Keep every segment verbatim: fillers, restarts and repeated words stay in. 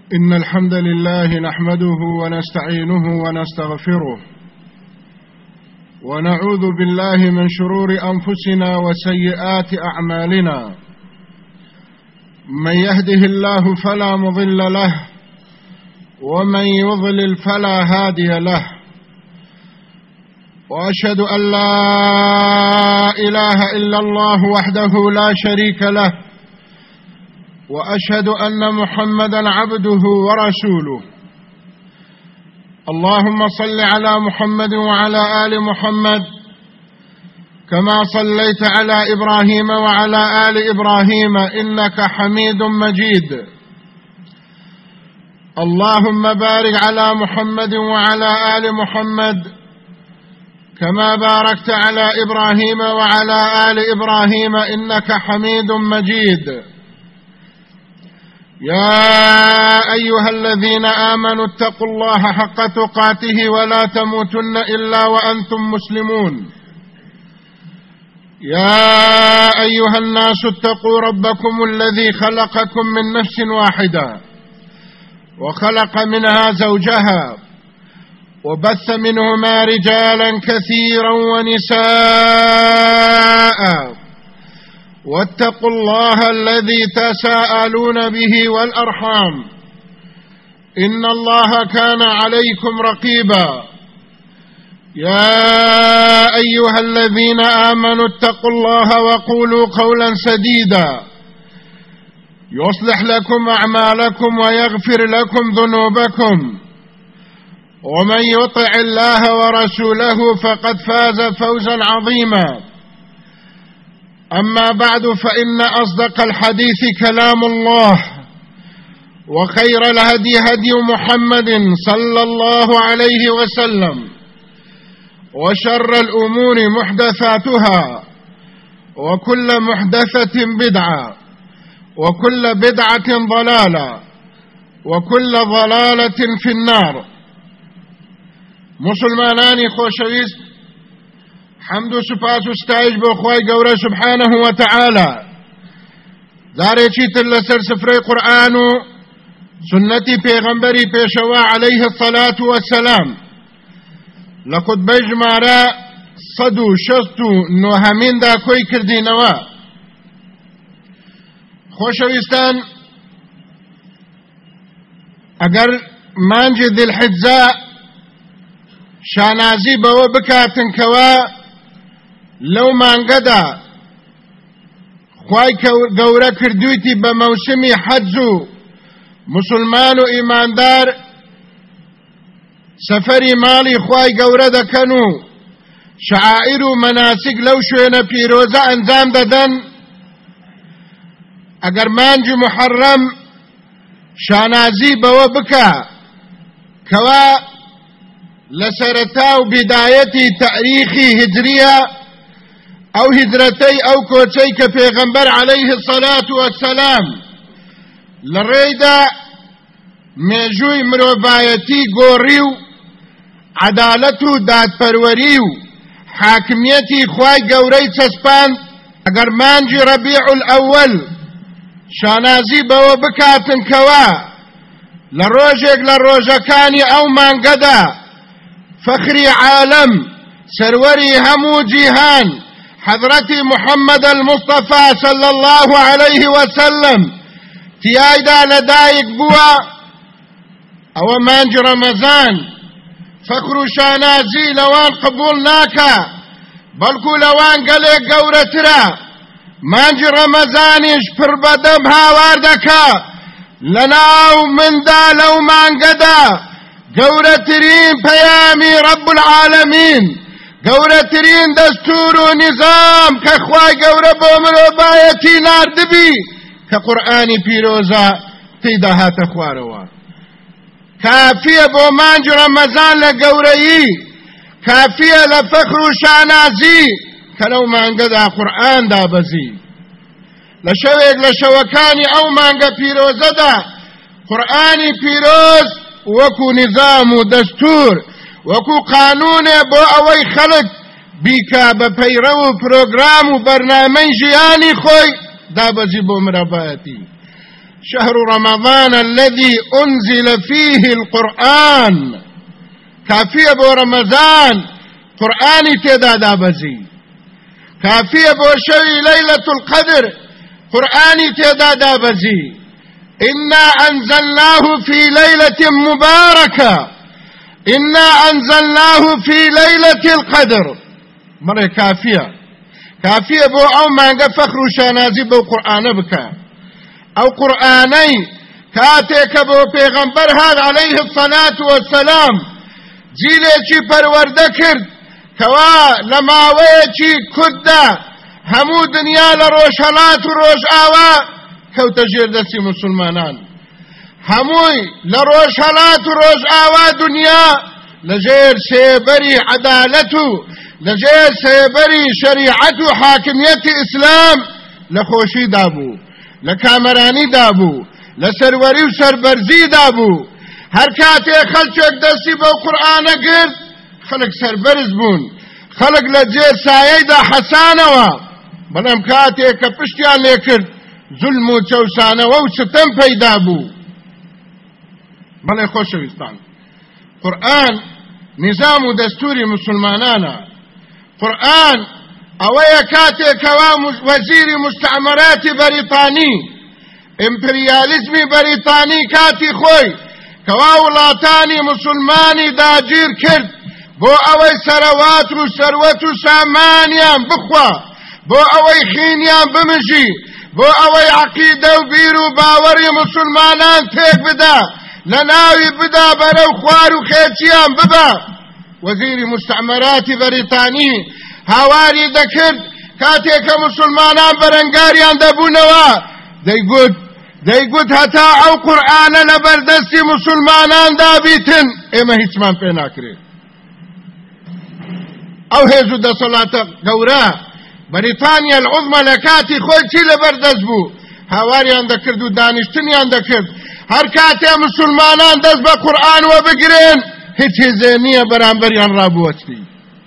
إن الحمد لله نحمده ونستعينه ونستغفره ونعوذ بالله من شرور أنفسنا وسيئات أعمالنا. من يهده الله فلا مضل له ومن يضلل فلا هادي له، وأشهد أن لا إله إلا الله وحده لا شريك له، وأشهد أن محمدا عبده ورسوله. اللهم صل على محمد وعلى آل محمد كما صليت على إبراهيم وعلى آل إبراهيم إنك حميد مجيد. اللهم بارك على محمد وعلى آل محمد كما باركت على إبراهيم وعلى آل إبراهيم إنك حميد مجيد. يا أيها الذين آمنوا اتقوا الله حق تقاته ولا تموتن إلا وأنتم مسلمون. يا أيها الناس اتقوا ربكم الذي خلقكم من نفس واحدة وخلق منها زوجها وبث منهما رجالا كثيرا ونساء، واتقوا الله الذي تساءلون به والأرحام إن الله كان عليكم رقيبا. يا أيها الذين آمنوا اتقوا الله وقولوا قولا سديدا يصلح لكم أعمالكم ويغفر لكم ذنوبكم، ومن يطع الله ورسوله فقد فاز فوزا عظيما. أما بعد، فإن أصدق الحديث كلام الله، وخير الهدي هدي محمد صلى الله عليه وسلم، وشر الأمور محدثاتها، وكل محدثة بدعة، وكل بدعة ضلالة، وكل ضلالة في النار. مسلمانانی خوشویست، حمد و سپاس و ستایش بۆ خوای گەورە سبحانه وتعالى. جارێکی تر لەسەر سفرەی قورئان و سنەتی پێغەمبەری پێشەوا عەلەیه الصەلاة وەسەلام لە خوتبەی ژمارە سەد و شەست و نۆهەمیندا کۆی کردینەوە. خۆشەویستان، ئەگەر مانجی ذیلحیجە شانازی بەوە بکاتن کەوا لەو مانگەدا خوای گەورە کردوویتی بە مەوسمی حەج و مسلمان و ئیماندار سەفەری ماڵی خوای گەورە دەکەن و شعائر و مەناسک لەو شوێنە پیرۆزە ئەنجام دەدەن. ئەگەر مانجی محەڕەم شانازی بەوە بکە کەوا لسرتا و بدايتي تاريخي هجرية او هجرتي او كوچي كپیغمبر عليه الصلاة والسلام لريدا ميجوي مروبايتي گوريو عدالتو داد پروریو حاکمیتی خواهی گوری چسپان. اگر مانجی ربيع الاول شانازي بو بكاتن كوا لروجك لروجكاني او مانگدا فخري عالم سروري همو جيهان حضرتي محمد المصطفى صلى الله عليه وسلم تيايدا لدايق بوا او مانج رمضان فخر شانازي لوان قبول ناكا بلكو لوان قلق قورترا مانج رمضانش پر بدم هاواردكا لناو من دا لو مانقدا گەورەترین پەیامی رب العالمین، گەورەترین دەستور و نظام کە خوای گەورە بۆ مرۆڤایەتی ناردبی کە قورئانی پیرۆزە تێیدا هاتە خوارەوە. کافیە بۆ مانج ڕەمەزان لە گەورەیی، کافیە لە فەخر و شانازی کە لەو مانگەدا قورئان دابەزی. لە شەوێک لە شەوەکانی ئەو مانگە پیرۆزەدا قورئانی پیرۆز وكو نظام و دستور وكو قانون بو اوي خلق بيكا بپيرو پروگرام و برنامج جياني خوي دابزي بو مراباتي. شهر رمضان الذي أنزل فيه القرآن كافية بو رمضان قرآني تدا دابزي كافية بو شوي ليلة القدر قرآني تدا دابزي إنا أنزلناه في ليلة مباركة إنا أنزلناه في ليلة القدر مرة كافية كافية بو أو ما فخر شانازي بو قرآن بك أو قرآني كاتيك بو پیغمبر هذا عليه الصلاة والسلام جيلي پرورده کرد کوا لماويچی کدا همو دنیا لروشهلات و روش آوا کەوتە ژێر دەستی مسلمانان هەمووی لە ڕۆژهەڵات و ڕۆژ ئاوا دنیا لەژێر سێبەری عەدالەت و لەژێر سێبەری شەریعەت و حاکمیەتی ئیسلام لە خۆشیدا بوو لە کامەرانیدا بوو لە سەروەری و سەربەرزیدا بوو هەر کاتێک خەڵکێک دەستی بەو قورئانە گرت خەڵک سەربەرز بوون خەڵک لە جێر سایەیدا حەسانەوە بەڵام کاتێک کە پشتیان لێ کرد ظلم و چەوسانەوە و ستەم پەیدا بوو بەڵێ خۆشەویستان قورئان نظام و دەستوری مسلمانانە قورئان ئەوەیە کاتێکەوە وەزیری مستعمەراتی بەریتانی ئیمپریالیزمی بەریتانی کاتی خۆی کەوا وڵاتانی مسلمانی داگیر کرد بۆ ئەوەی سەرەوات و سەروەت و سامانیان بخوا بۆ ئەوەی خینیان بمژی بۆ ئەوەی عەقیدە و بیر و باوەڕی مسلمانان تێک بدا لە ناوی بدا بەرەو خوار و خێچیان ببە وەزیری مستعمەراتی بەریتانی هاواری دەکرد کاتێک کە مسلمانان بەرەنگاریان دەبوونەوە دەیگوت دەیگوت هەتا ئەو قورئانە لە بەردەستی مسلماناندا بیتن ئێمە هیچمان پێ ناکرێت ئەو هێز و دەسەڵاتە گەورە بەریتانیا العوزمە لە کاتی خۆی چی لەبەردەست بوو هاواریان دەکرد و دانیشتنیان دەکرد هەر کاتێ مسلمانان دەست بە قورئانەوە بگرێن هیچ هێزێ نییە بەرامبەریان ڕابوەستی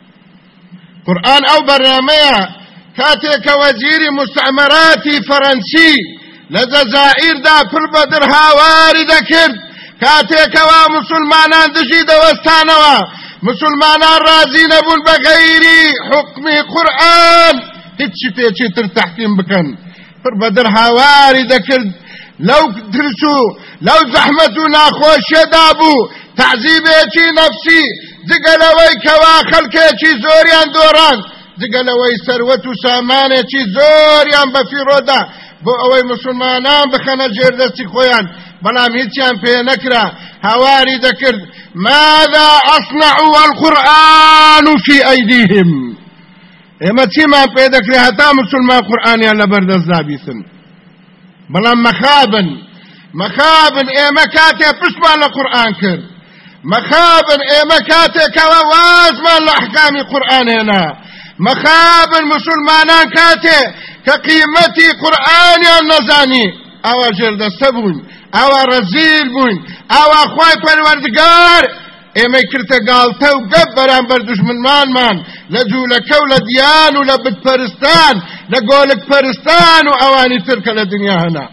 قورئان ئەو بەرنامەیە کاتێک کە وەزیری مستعمەراتی فەرەنسی لە جەزائیردا پڕ بەدر هاواری دەکرد کاتێکەوە مسلمانان دژی دەوەستانەوە مسلمانان رازی نەبوون بە غەیری حکمی قورئان هیچی پێچی تر تەحکیم بکەن پڕ بەدر هاواری دەکرد لەو ترس و لەو زەحمەت و ناخۆشیەدا بوو تەعزیبێکی نەفسی جگەلەوەی کەوا خەڵکێکی زۆریان دۆڕان جگەلەوەی سەروەت و سامانێکی زۆریان بەفیڕۆدا بۆ ئەوەی مسلمانان بخەنە ژێردەستی خۆیان بەڵام هیچیان پێ نەکرا هاواری دەکرد ماذا أصنع والقرآن في أيديهم ئێمە چیمان پێ دەکرێ هەتا مسلمان قورئانیان لەبەردەستدا بیسن بەڵام مەخابن مەخابن ئێمە کاتێ پشتمان لە قورئان کرد مەخابن ئێمە کاتێکەوە وازمان لە ئەحکامی قورئان هێنا مەخابن مسلمانان کاتێ کە قیمەتی قورئانیان نەزانی ئەوە ژێردەستە بوون ئەوە ڕەزیل بوون ئەوە خوای پەروەردگار ئێمەی کردە گاڵتە و گەب بەرامبەر دوژمنمانمان لە جوولەکە و لە دیان و لە بتپەرستان لە گۆلک پەرستان و ئەوانی ترکە لە دنیا هەنا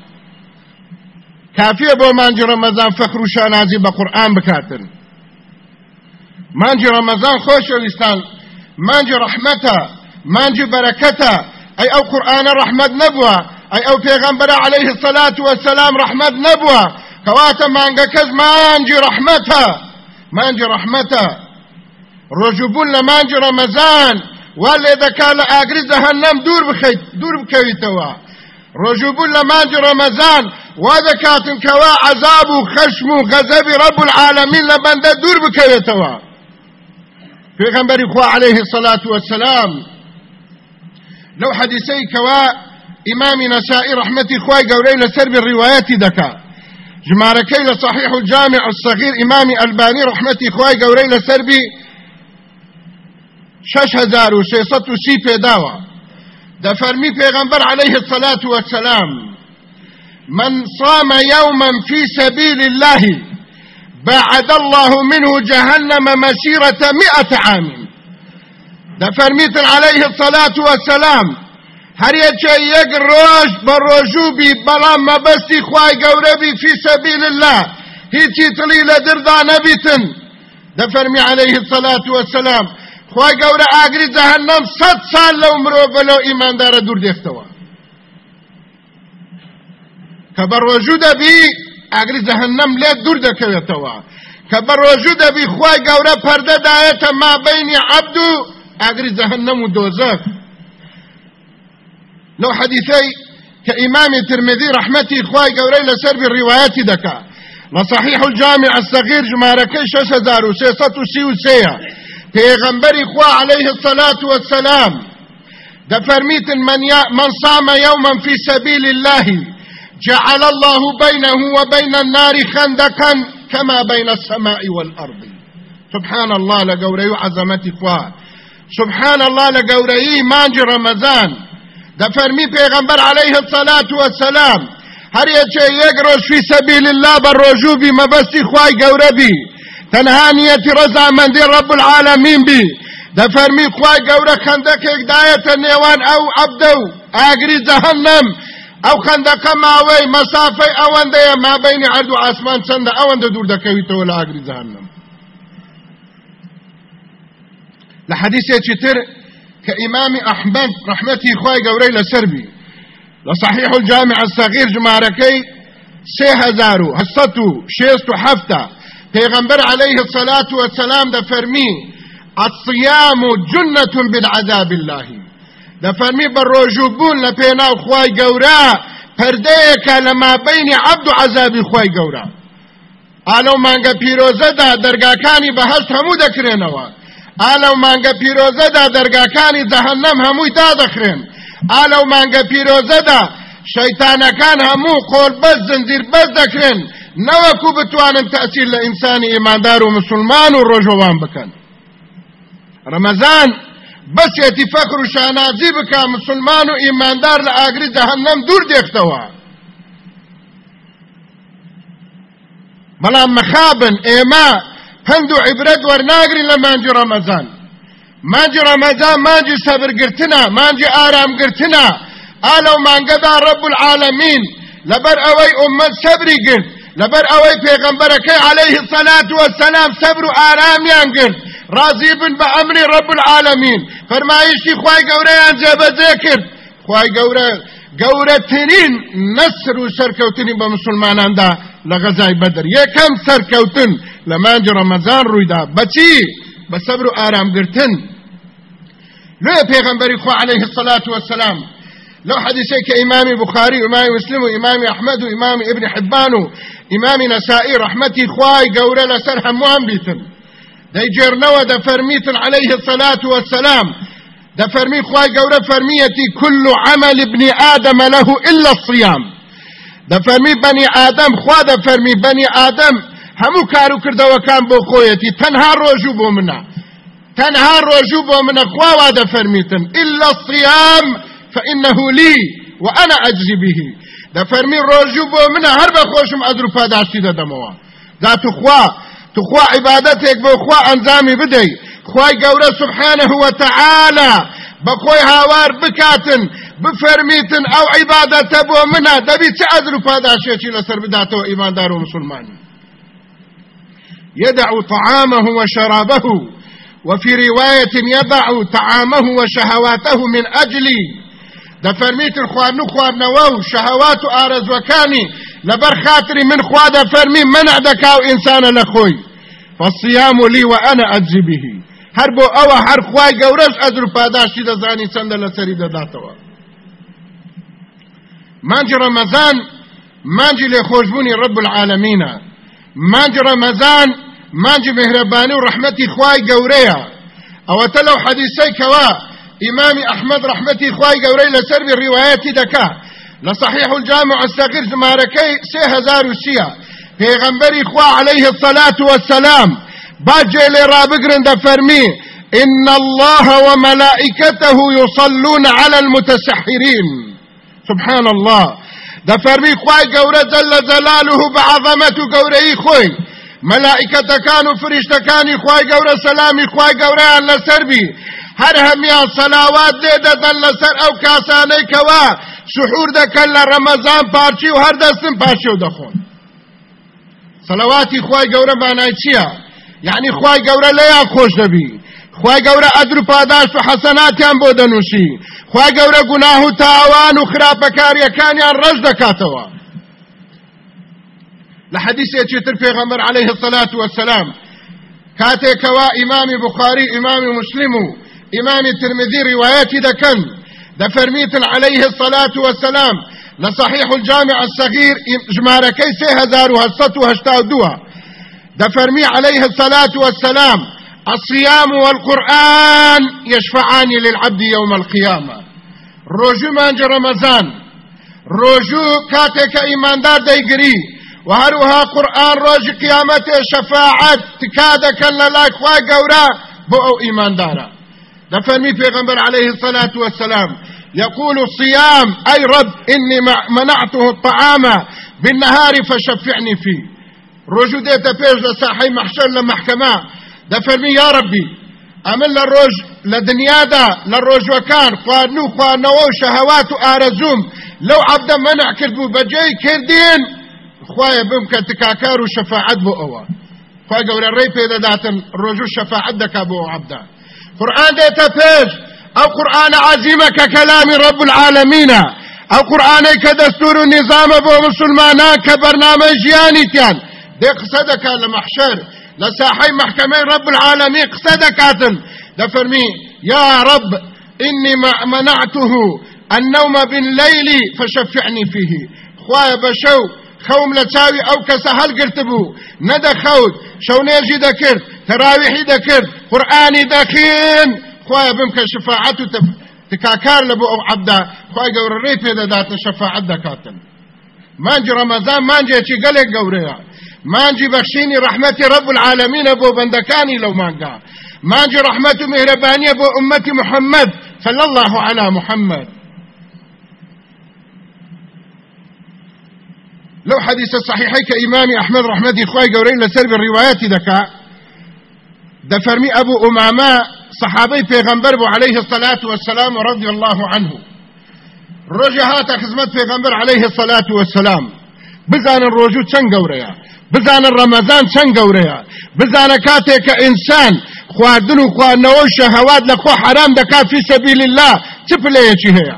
کافیە بۆ مانجی ڕەمەزان فەخر و شانازی بە قورئان بکاتن مانجی ڕەمەزان خۆشەویستان مانجی ڕەحمەتە مانجی بەرەکەتە ئەی ئەو قورئانە ڕەحمەت نەبووە ئەی ئەو پێغەمبەرە عەلەیهی السەلات وەسەلام ڕەحمەت نەبووە کەواتە مانگەکەش مانجی ڕەحمەتە مانجی ڕەحمەتە ڕۆژوبوون لە مانجی ڕەمەزان وا لێ دەکا لە ئاگری جەهەنەم دوور بخەیت دوور بکەویتەوە ڕۆژوبوون لە مانجی ڕەمەزان وا دەکاتن کەوا عەزاب و خەشم و غەزەبی ڕەب العالەمین لە بەندە دوور بکەوێتەوە پێغەمبەری خوا عەلەیهی السەلات وەسەلام لەو حەدیسەی کەوا ئیمامی نەسائی ڕەحمەتی خوای گەورەی لەسەر بێ ڕیوایەتی دەکا ژمارەکەی لە صحیح الجامع الصغير ئیمامی ئەلبانی ڕەحمەتی خوای گەورەی لەسەر بێ شش هەزار و سێسەد و سی پێداوە دەفەرمی پێغەمبەر عەلەیهی السەلات وەسەلام من صام يوما في سبيل الله بعد الله منه جهنم مسيرة مئة عام دەفەرمیتن عەلەیهی السەلات وەسەلام هەرێکە یەک ڕۆژ بە ڕۆژووبی بەڵام مەبەستی خوای گەورەبی فی سەبیل الله هیچی تڵی لە دردا نەبیتن دەفەرمی عەلەیه السەلاة وەسەلام خوای گەورە ئاگری جەهەنەم سەد ساڵ لەو مرۆڤە لەو ئیماندارە دوور دێختەوە کە بە ڕۆژوو دەبی ئاگری جەهەنەم لێ دوور دەکەوێتەوە کە بە ڕۆژوو دەبی خوای گەورە پەردەدایەتە مابەینی عەبد و ئاگری جەهەنەم و دۆزەخ لو حديثي كإمام الترمذي رحمتي إخواي قوري لسر بالروايات دكا لصحيح الجامع الصغير جماركي شسدارو سيسطو سيو سيا پیغمبر إخوة عليه الصلاة والسلام دفرميت من, من صام يوما في سبيل الله جعل الله بينه وبين النار خندقا كما بين السماء والأرض سبحان الله لقوري عظمتي إخوة سبحان الله لقوري مانج رمضان دفرمي پیغمبر عليه الصلاة والسلام هر یچه یک روز فی سبیل الله بر رجوع بی مبستی خواهی گوره بی تنهانیت رضا مندی رب العالمین بی دفرمي خواهی گوره خندق اقدایت نیوان او عبدو آگری جهنم او خندق ماوی مسافه اونده ما بین عرض و عثمان چند اونده دور دکویتو ولا آگری جهنم لحدیثه چطر كإمام أحمد رحمتي خواهي قوري لسربي لصحيح الجامع الصغير جماركي سيهزارو هستو شيستو حفتا پیغمبر عليه الصلاة والسلام دا فرمي الصيام جنة بالعذاب الله دا فرمي بالرجوبون لپيناو خواهي قورا پرديك لما بين عبد عذاب خواهي قورا آلو مانگا پیروزه دا درگاکانی بهشت همو دکرينوا آلو مانگا پیروزه دا درگاکانی جهنم هموی دا دخرین آلو مانگا پیروزه دا شیطانکان همو قول بس زنزیر بس دکرین نوکو بتوانن تأثیر لإنسان ایماندار و مسلمان و رجوان بکن رمضان بس یتی فخر و شانازی بکا مسلمان و ایماندار لآگری جهنم دور دیختوا بلان مخابن ایما هندو عبرت ورناگرین لمانجی رمضان مانجی رمضان مانجی صبر گرتنا مانجی آرام گرتنا آلو مانگدا رب العالمین لبر اوی امت صبری گرت لبر اوی پیغمبرکی علیه الصلاة والسلام صبر و آرامیان گرت راضی بن با امر رب العالمین فرمایشی خواهی گوره انجاب ذکر خواهی گوره گوره ترین نصر و سرکوتنی با مسلمانان دا لغزای بدر یکم سرکوتن لمانج رمضان روی دا بچی بصبر و آرام گرتن لو پیغمبری خوا علیه الصلاة والسلام لو حدیثی که امام بخاری و امام مسلم و امام احمد و امام ابن حبان و امام نسائی رحمتی خواهی گوره لسر هموان بیتن دی جرنو دا فرمیتن علیه الصلاة والسلام دا فرمی خواهی گوره فرمیتی کل عمل ابن آدم له الا الصيام دا فرمی بنی آدم خواه دا فرمی بنی آدم همو کارو کردوکان بۆ خۆیەتی تەنها ڕۆژوو بۆ منە تەنها ڕۆژوو بۆ منە خوا وا دەفەرمیتن إلا الصيام فإنه لي وأنا أجزي به دەفەرمی ڕۆژوو بۆ منە هەر بە خۆشم ئەجر و پاداشتی دەدەمەوە دا توخوا توخوا عیبادەتێک بۆ خوا ئەنجامی بدەی خوای گەورە سبحانه وتعالى بە خۆی هاوار بکاتن بفەرمیتن ئەو عیبادەتە بۆ منە دەبی چ ئەجر و پاداشێکی لەسەر بداتەوە ئیماندار و مسلمانی يدع طعامه وشرابه وفي رواية يضع طعامه وشهواته من أجلي دا فرميت الخوارنو خوارنوو شهوات آرز وكاني لبر خاطري من خواد فرمي منع دكاو إنسان لخوي فالصيام لي وأنا أجزي به هربو أو هر خواي قورش أجر پاداشي دا زاني سند لسري دا داتوا مانجي رمضان مانجي لخوشبوني رب العالمين مانجي رمضان مانجي مهرباني ورحمتي خواي قوريا او تلو حديثي كوا امام احمد رحمتي خواي قوري لسر بالروايات دكا لصحيح الجامع الصغير زماركي سي هزار وسيا پیغمبري خوا عليه الصلاة والسلام باجي لرابقرن دفرمي ان الله وملائكته يصلون على المتسحرين سبحان الله دفرمي خواي قورة جل جلاله بعظمته قوري خوي ملائكة كانوا فرشت كاني خواي قورة سلامي خواي قورة على سربي هەر هەمیان سەلاوات لێ دەدەن لەسەر ئەو کاسانەی کەوا سحور دەکەن لە ڕەمەزان پارچی و هەر دەستن پارچە و دەخۆن. سەلاواتی خوای گەورە مانای چییە؟ یعنی خوای گەورە لەیان خۆش دەبی، خوای گەورە ئەجر و پاداش و حەسەناتیان بۆ دەنووسی، خوای گەورە گوناه و تاوان و خراپەکاریەکانیان ڕەش دەکاتەوە. لە حەدیثێکی تر پێغەمبەر عەلەیهی السەلات وەسەلام کاتێکەوە ئیمامی بوخاری، ئیمامی مسلم و ئیمامی ترمذی ڕیوایەتی دەکەن دەفەرمیتن عەلەیهی السەلات وەسەلام لە صحیح الجامع الصغير ژمارەکەی سێ هەزار و هەشت و هەشتا و دووە دەفەرمی عەلەیهی السەلات وەسەلام الصيام والقرآن يشفعان للعبد يوم القيامة. روجو مانج رمضان روجو كاتك إيمان دار ديقري وهروها قرآن روج قيامة شفاعت تكادك للاك خواي قورا بو إيمان دارا. دفرمي پیغمبر عليه الصلاة والسلام يقول الصيام أي رب إني منعته الطعام بالنهار فشفعني فيه. روجو ديتا بيج لساحي محشر لمحكمة دفرمي يا ربي أمن للروج لدنيا دا للروج وكان خوانو خوانو شهوات آرزوم لو عبدا منع كردبو بجي كردين خوايا بمكن تكاكار وشفاعت بو أوا خوايا قول الرئي بيدا داتن روجو شفاعت دكا بو عبدا. قرآن ديتا فيج أو قرآن عزيمة ككلام رب العالمين أو قرآن كدستور النظام بو مسلمانا كبرنامج جيانيتيان دي قصدك لمحشر لساحي محكمة رب العالمين قصدكاتن دفرمي يا رب إني منعته النوم بالليل فشفعني فيه. خوايا بشو خوم لتاوي أو كسهل قرتبو ندى خود شو نيجي دكر تراويحي دكر قرآني دكين خوايا بمك شفاعته تكاكار لبو أو عبدا خوايا قور الريف إذا دات شفاعت دكاتن مانجي رمضان مانجي اتي قلق قوريا مانجي بخشيني رحمتي رب العالمين ابو بندكاني لو مانقا مانجي رحمته مهربانية ابو امتي محمد صلى الله على محمد. لو حديث الصحيحي كإمام أحمد رحمتي خواهي قورين لسرب الروايات دكا دفرمي أبو أماما صحابي پیغمبر بو عليه الصلاة والسلام رضي الله عنه رجهات خزمت پیغمبر عليه الصلاة والسلام بزان الرجو چن قوريا بزان الرمضان چن قوريا بزان كاتي كإنسان خواردن و خواردنو شهوات لخو حرام دكا في سبيل الله تبليتي هي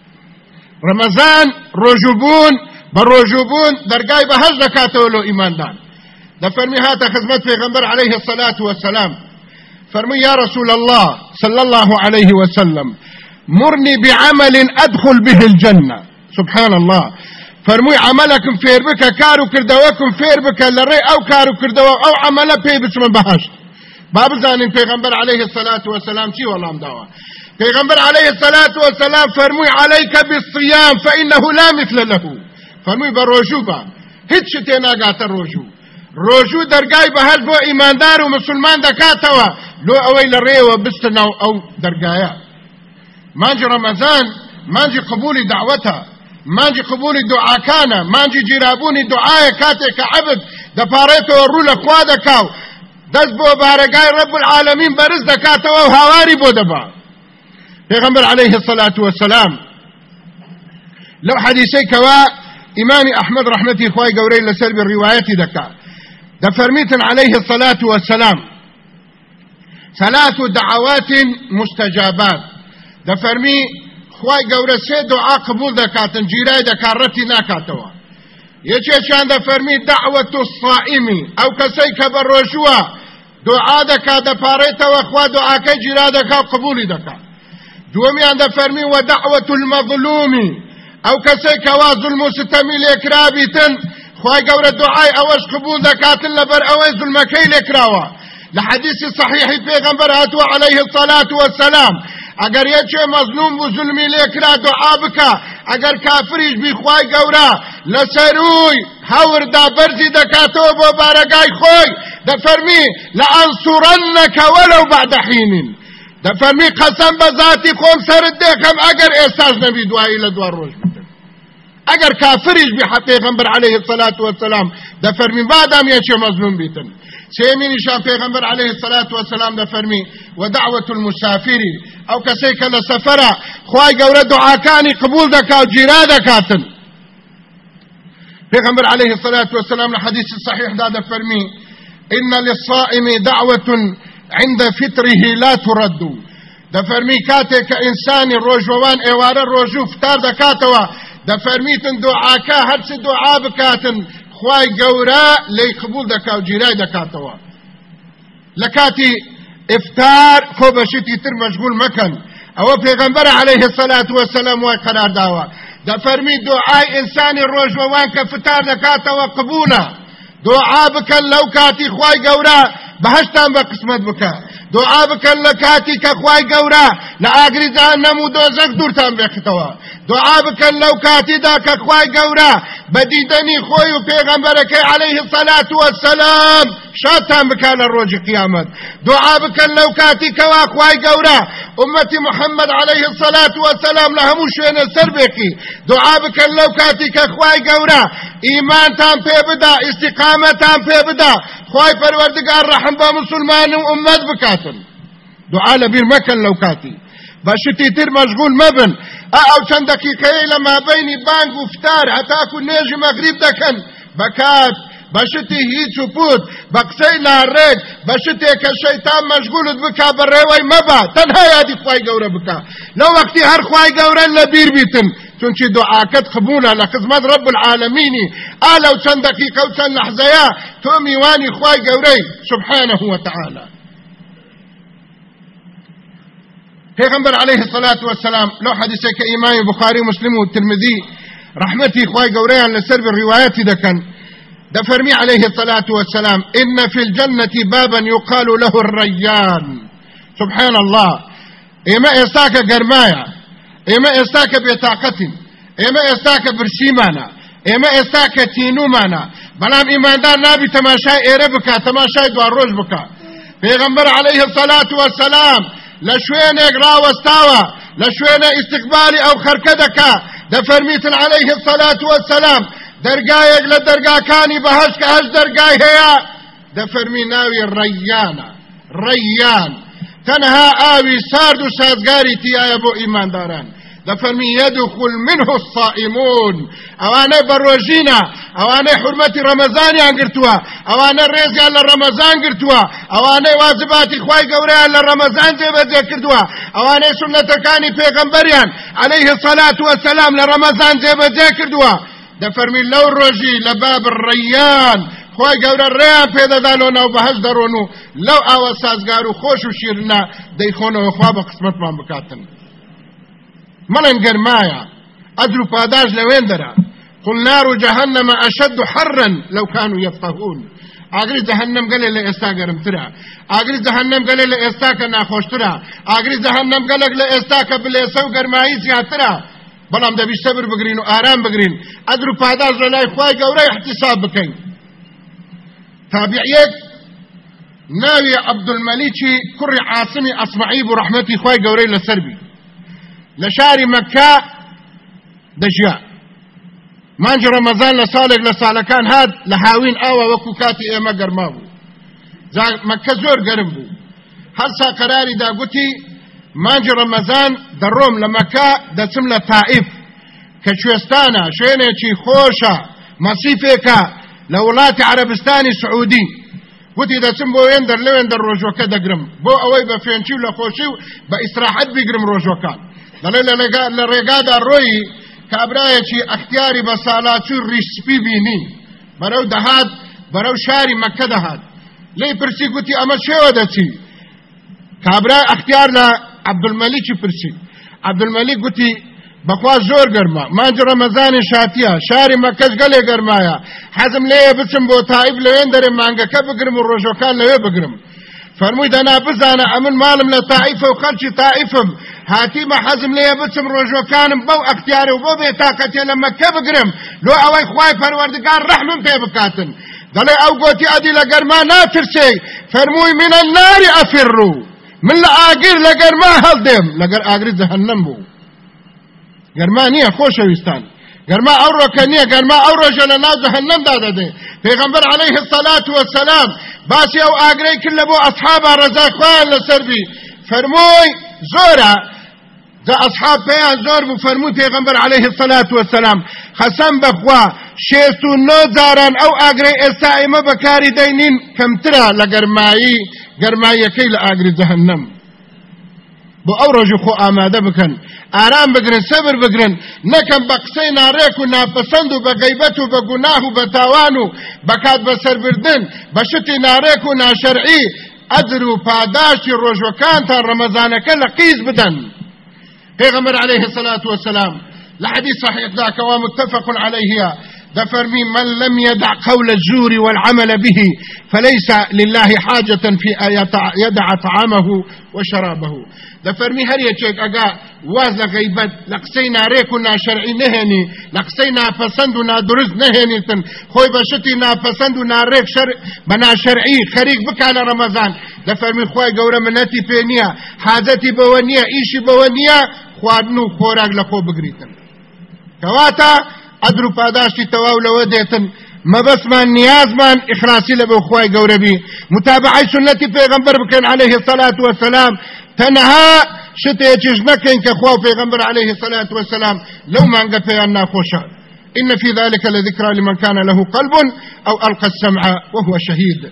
رمضان رجوبون بروجوبون درقاي بهج دكاتو لو إيمان دان دفرمي هاتا خزمت پیغمبر عليه الصلاة والسلام فرمي يا رسول الله صلى الله عليه وسلم مرني بعمل أدخل به الجنة. سبحان الله. فرمي عملكم فير بك كارو كردوكم فير بك للري أو كارو كردو أو عمل بي بسم بهاش باب زانين پیغمبر عليه الصلاة والسلام تي والله مداوا پیغمبر عليه الصلاة والسلام فرمي عليك بالصيام فإنه لا مثل له. فرمي بروجوبا هيت شتينا قات الروجو روجو درقاي بهاش بو إيمان دار ومسلمان دكاتوا لو أوي للري وبستنا أو درقايا مانجي رمضان مانجي قبول دعوتها مانجي قبول دعاء كان مانجي جرابوني دعاء كاتك عبد دفاريتو الرولة قوادكاو دزبو بارقاي رب العالمين برز دكاتوا وهواري بو دبا. پیغمبر عليه الصلاة والسلام لو حديثي كوا إمام أحمد رحمتي خواهي قوري لسرب الروايات دكا دفرميتن عليه الصلاة والسلام ثلاث دعوات مستجابات دفرمي خواهي قوري سي دعاء قبول دكاتن جيراي دكارتي ناكاتوا يجي شان دفرمي دعوة الصائم أو كسيك بالرجوة دعاء دكا دفاريتا وخوا دعاء كي جيرا دكا قبول دكا دومي عند فرمي ودعوة المظلوم أو كسيك وظلم ستمي لإكرابتن خواهي قوري دعاء أوش قبول دكاتن لبر أوش ظلمكي لإكراوا لحديث صحيح پیغمبر هاتوا عليه الصلاة والسلام اگر یچه مظلوم و ظلمی لیکرا دعا بکا اگر کافریش بی خواهی گورا لسروی هور دا برزی دکاتو بو بارگای خوی دفرمی لانصرنک ولو بعد حین دفرمی قسم بذاتی خوم سرد دیکم اگر احساس نبی دعایی لدوار روش بکن اگر کافریش بی پیغمبر علیه الصلاة والسلام دفرمی بعدم یچه مظلوم بیتن سيمين شان پیغمبر عليه الصلاة والسلام ده فرمي ودعوة المسافر أو كسيك لسفر خواي قورة دعاكاني قبول دكا وجيرا دكاتن پیغمبر عليه الصلاة والسلام الحديث الصحيح دادا فرمي إن للصائم دعوة عند فطره لا ترد دا فرمي كاتك إنسان روجوان إوار الروجو فتار دكاتوا دا فرميتن دعاكا هرس دعا بكاتن خواي قورة لي قبول دكا وجيراي دكاتوا لكاتي افطار خو بشتي تر مشغول مكان او پیغمبر عليه الصلاة والسلام واي قرار داوا دا فرمي دعاي إنسان الروجوان كفتار دكاتوا قبولا دعا بكن لو كاتي خواي قورة بهشتان بقسمت بكا دعا بکن لکاتی که خواهی گورا لآگری جهنم و دوزخ دورتان بکتوا دعا بکن لکاتی دا که خواهی گورا بدیدنی خوی و پیغمبرک علیه الصلاة والسلام شاتان بکن الروج قیامت دعا بکن لکاتی که خواهی گورا امتی محمد علیه الصلاة والسلام لهمو شوین سر بکی دعا بکن لکاتی که خواهی گورا ایمان تان پی بدا استقامت تان پی بدا خواهی پروردگار رحم با مسلمان و امت بکاتن دعا لبیر مکن لوکاتی باشتی تر مشغول مبن او چند دقیقه لما بینی بانگ و فتار حتی کن نیج مغرب دکن بکات باشتی هیچ و پود بقسی نارد باشتی که شیطان مشغولت بکا برروی مبا تنها یادی خواهی گوره بکا لو وقتی هر خواهی گوره لبیر بیتن چونچی دعاکت خبونا لخدمت رب العالمینی آلو چند دقیقه و چند لحظه تو میوانی خواهی گوره سبحانه وتعالى پیغمبر علیه الصلاة والسلام لو حدیثه که امام بخاری مسلم و ترمذی رحمتی خواهی گوره لسر بالروايات دکن دفرمي عليه الصلاة والسلام إن في الجنة بابا يقال له الريان سبحان الله إما إستاك قرمايا إما إستاك بطاقة إما إستاك برسيمانا إما إستاك تينومانا بلام إيمان دار نابي تماشاي إيربكا تماشاي دوار روج بكا پیغمبر عليه الصلاة والسلام لشوينك راوستاوا لشوين استقبالي أو خركدكا دفرميتن عليه الصلاة والسلام درگایەک لە دەرگاکانی بەهەشت کە هەشت دەرگای هەیە دەفەرمی ناوی ڕەیانە ڕەیان تەنها ئاوی سارد و سازگاری تایە بۆ ئیمانداران دەفەرمی یەدخل منه الصائمون ئەوانەی بەڕۆژینە ئەوانەی حورمەتی ڕەمەزانیان گرتووە ئەوانەی ڕێزیان لە ڕەمەزان گرتووە ئەوانەی واجباتی خوای گەورەیان لە ڕەمەزان جێبەجێ کردووە ئەوانەی سونەتەکانی پێغەمبەریان عەلەیه الصەلاة وەسەلام لە ڕەمەزان جێبەجێ کردووە دفرمي لو الرجي لباب الريان خوي قورا الريان پیدا دانو نو بهش درونو لو او سازگارو خوشو شیرنا دیخونو اخوا بقسمت من بکاتن ملن گرمایا ادرو پاداج لوين درا قل نار جهنم اشد حرا لو كانوا يفقهون اگری جهنم گله له استا گرم ترا اگری جهنم گله له استا کنا خوش ترا اگری جهنم گله له استا کبل سو گرمایی زیاترا بلام دبی صبر بگرین و آرام بگرین ادرو پاداش لای خوای گوره احتساب بکن تابعیت ناوی عبدالملیکی کری عاصمی اصمعی بو رحمتی خوای گوره لسربی لشاری مکه دجیا مانج رمضان لسالک لسالکان هاد لحاوین آوا وکو کاتی ایما گرماو مکه زور گرم بو هرسا قراری دا گوتی مانج رمضان دروم لمكة دسم لطائف كشوستانا شوينه چي خوشا مصيفيكا لولات عربستاني سعودي قلت دسم بو يندر لو يندر روجوكا دقرم بو اوي بفينشيو لخوشيو باستراحت بقرم روجوكا لرقادا الروي كابرايا چي اختياري بسالاتو ريسبي بيني برو دهاد برو شاري مكة دهاد لي برسي قلت اما شو دتي كابرايا اختيار لا عبدالملیک پرسی عبدالملیک گوتی بخوا زور گرما مانج رمضان شاتیا شاری مکش گله گرمایا حزم لیه بچم بو طائب لوین در مانگا که بگرم و روشوکان لوی بگرم فرموی دانا بزانا امن مالم لطائف و خلچی طائفم هاتی ما حزم لیه بچم روشوکانم بو اختیاری و بو بیتاقتی لما که بگرم لو اوی خواهی پروردگار رحمم پی بکاتن دلی او گوتی ادی لگرما ناترسی فرموی من النار افرو من لآگیر لگر ما هل دیم لگر آگری جهنم بو گرمانیه خوشویستان گەرما ئەو ڕۆکە نییە، گەرما ئەو ڕۆژە لە ناو جەهەنەمدا دەدێ. پێغەمبەر عەلەیهی السەلات وەسەلام باسی ئەو ئاگرەی کرد لە بۆ ئەسحابا ڕەزای خوایان لەسەر بی، فەرمووی زۆرە جا ئەسحاب پێیان زۆر بوو، فەرمووی پێغەمبەر عەلەیهی السەلات وەسەلام قەسەم بەخوا شێست و نۆ جاران ئەو ئاگرەی ئێستا ئێمە بەکاری دەینین کەمترە لە گەرمایی گەرماییەکەی لە ئاگری جەهەنەم. بۆ ئەو ڕۆژی خۆ ئامادە بکەن، ئارام بگرن، سەبر بگرن، نەکەن بە قسەی ناڕێک و ناپەسەند و بە غەیبەت و بە گوناه و بە تاوان و بە کات بەسەربردن بە شتی ناڕێک و ناشەرعی ئەجر و پاداشتی ڕۆژوەکانتان ڕەمەزانەکە لە قیز بدەن. پێغەمبەر عەلەیهی السەلات وەسەلام لە حەدیث صحیحدا کەوا متفق عەلەیهە دفرمي من لم يدع قول الزور والعمل به فليس لله حاجة في أن يدع طعامه وشرابه. دفرمي هر يچيك اگا واز غيبت لقسينا ريكنا شرعي نهني لقسينا پسندنا درز نهني تن خوي بشتنا پسندنا ريك شرع بنا شرعي خريق بكال رمضان. دفرمي خوي گورا منتي پينيا حاجتي بونيا ايشي بونيا خوادنو خوراق لخو بگريتن كواتا ئەدر و پاداشتی تەواو لەوە دێتن. مەبەسمان نیازمان ئیخلاسی لە بۆ خوای گەورە بی، متابعەی سنەتی پێغەمبەر بکەین عەلەیهی السەلات وەسەلام، تەنها شتێکیش نەکەین کە خوا و پێغەمبەر عەلەیهی السەلات وەسەلام لەو مانگە پێیان ناخۆشە. إن في ذلك لذكرى لمن كان له قلب أو ألقى السمع وهو شهيد.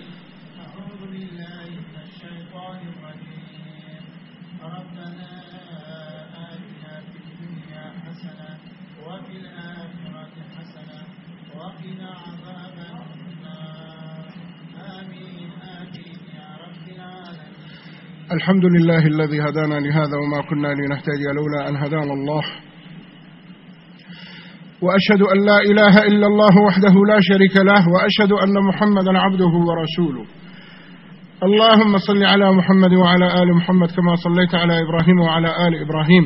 الحمد لله الذي هدانا لهذا وما كنا لنهتدي لولا أن هدانا الله، وأشهد أن لا إله إلا الله وحده لا شريك له، وأشهد أن محمدا عبده ورسوله. اللهم صل على محمد وعلى آل محمد كما صليت على إبراهيم وعلى آل إبراهيم،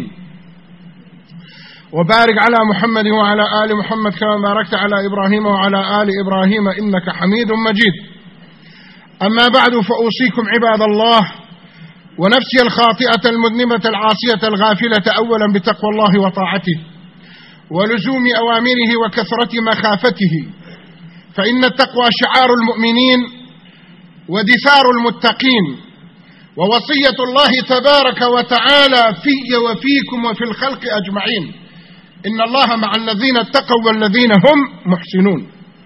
وبارك على محمد وعلى آل محمد كما باركت على إبراهيم وعلى آل إبراهيم إنك حميد مجيد. أما بعد فأوصيكم عباد الله ونفسي الخاطئة المذنبة العاصية الغافلة أولا بتقوى الله وطاعته ولزوم أوامره وكثرة مخافته، فإن التقوى شعار المؤمنين ودثار المتقين ووصية الله تبارك وتعالى في وفيكم وفي الخلق أجمعين. إن الله مع الذين اتقوا والذين هم محسنون.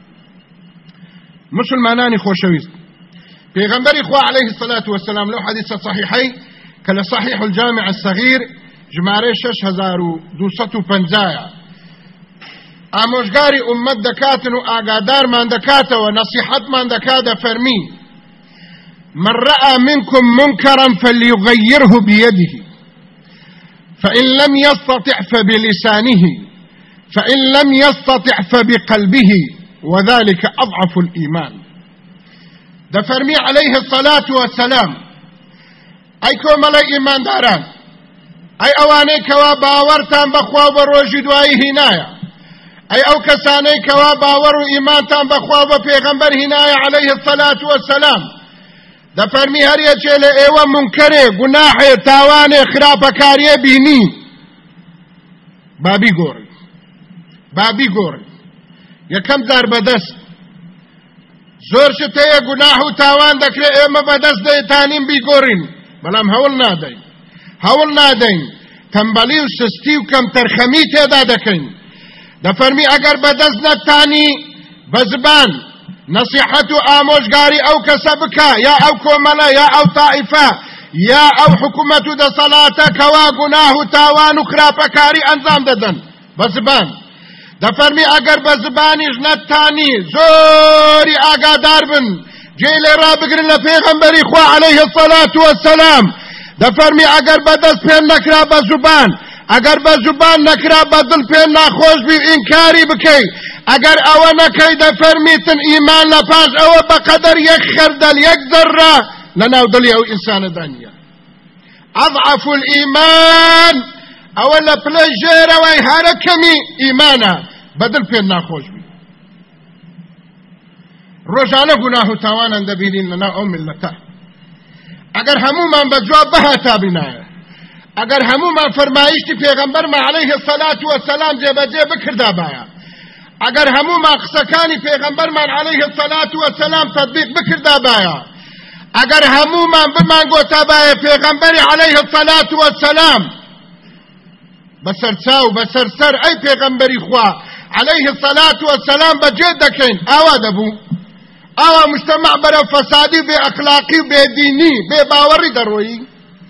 مسلمانان خوشويست پیغمبر خوا علیه الصلاة والسلام لو حدیث صحیحی کل صحیح الجامع الصغير جماره شش هزار و دوست و پنجایا آموزگاری امت دکاتن و آگادار من دکات و نصیحت من دکات فرمی من رأى منكم منكرا فليغيره بيده فإن لم يستطع فبلسانه فإن لم يستطع فبقلبه وذلك أضعف الإيمان. دفرمي عليه الصلاة والسلام أي كوملا إيمان داران أي أواني كوا باورتان بخوا بروجي دواي هنايا أي أو كساني كوا باور إيمانتان بخوا بپیغمبر هنايا عليه الصلاة والسلام. دفرمي هر يچه لئيوه منكره گناحه تاوانه خرابكاريه بيني بابي گوري بابي گوري يكم دار بدست زۆر شتەیە گوناح و تاوان دەکرێت ئێمە بەدەست دەیتانین بیگۆڕین، بەڵام هەوڵ نادەین هەوڵ نادەین تەمبەلی و سستی و کەم تەرخەمی تێدا دەکەین. دەفەرمی ئەگەر بەدەست نەتانی بە زبان نەسیحەت و ئامۆژگاری ئەو کەسە بکە یا ئەو کۆمەلە یا ئەو تائیفە یا ئەو حکومەت و دەسەڵاتە کەوا گوناح و تاوان و خراپەکاری ئەنجام دەدەن بە زبان. دفرمي اگر بزبانيش نتاني زوري آگادار بن جيلي رابقر لپیغمبری خوا عليه الصلاة والسلام. دفرمي اگر بدست پین نکرا بزبان اگر بزبان نکرا بدل پین ناخوش بي انكاري بكي اگر او نكي دفرميتن ايمان لپاش او بقدر يك خردل يك ذرة لناو دلي او انسان دانيا. اضعف الايمان اولا پلجيره وي هركمي ايمانا بدل پێ ناخۆش بی. ڕۆژانە گوناح و تاوانان دەبینین لەناو ئەو ملەتە. ئەگەر هەموومان بە جواب بەهاتا بینایە، ئەگەر هەموومان فەرمایشتی پێغەمبەرمان عەلەیهی السەلات وەسەلام جێبەجێ بکردا بایە، ئەگەر هەموومان قسەکانی پێغەمبەرمان عەلەیهی السەلات وەسەلام تەطبیق بکردا بایە، ئەگەر هەموومان بمانگۆتا بایە پێغەمبەری عەلەیهی السەلات وەسەلام بەسەر چاو بەسەر سەر ئەی پێغەمبەری خوا عەلەیهی السەلات وەسەلام بەجێ دەکەین، ئاوا دەبوو، ئاوا مجتەمع بەرەو فەسادی بێ ئەخلاقی و بێدینی بێ باوەڕی دەڕۆیی.